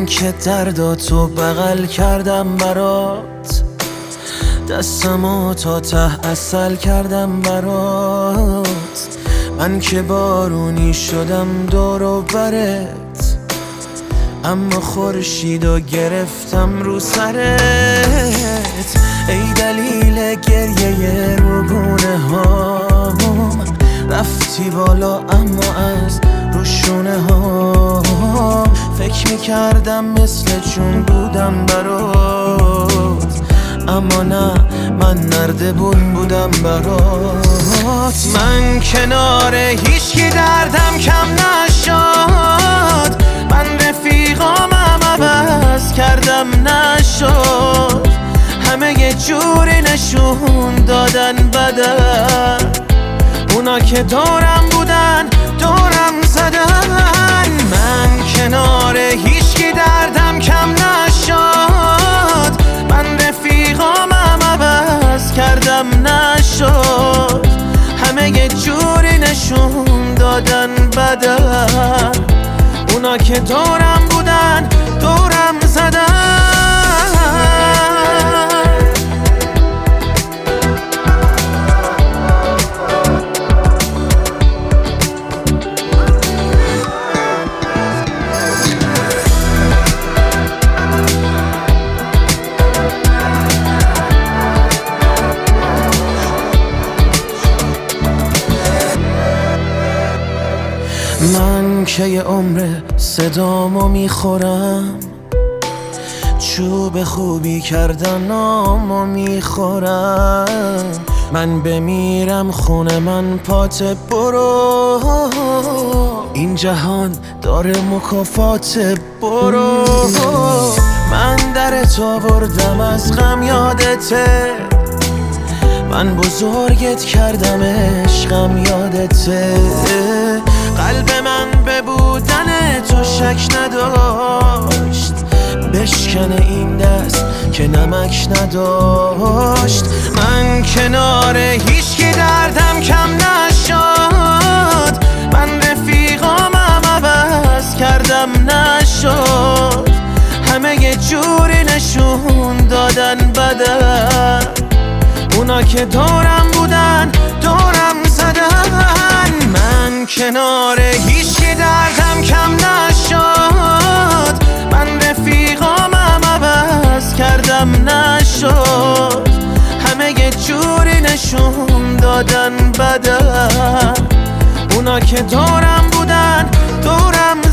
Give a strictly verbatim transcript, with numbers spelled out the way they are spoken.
من که درداتو بغل کردم برات، دستمو تا ته اصل کردم برات. من که بارونی شدم دور و برت، اما خورشیدو گرفتم رو سرت. ای دلیل گریه روگونه هام، رفتی بالا اما از روشونه ها. فکر میکردم مثل چون بودم برات، اما نه، من نردبون بودم برات. من کنار هیچکی دردم کم نشد، من رفیقامم عوض کردم نشد. همه یه جوری نشون دادن بدن، اونا که دورم بودن دورم زدن. من کنار هیچکی دردم کم نشد، من رفیقامم عوض کردم نشد. همه یه جوری نشون دادن بدن، اونا که دورم بودن دورم زدن. من که یه عمر صدامو میخورم، چوب خوبی کردن نامو میخورم. من بمیرم خونه من پات برو، این جهان داره مکافات برو. من درت آوردم از غم یادته، من بزرگت کردم عشقم یادته. قلب من به بودن تو شک نداشت، بشکنه این دست که نمک نداشت. من کنار هیچکی دردم کم نشد، من رفیقامم عوض کردم نشد. همه یه جوری نشون دادن بدن، اونا که دورم بودن دورم زدن. من کنار هیچکی دردم کم نشد، من رفیقامم عوض کردم نشد. همه یه جوری نشون دادن بدن، اونا که دورم بودن دورم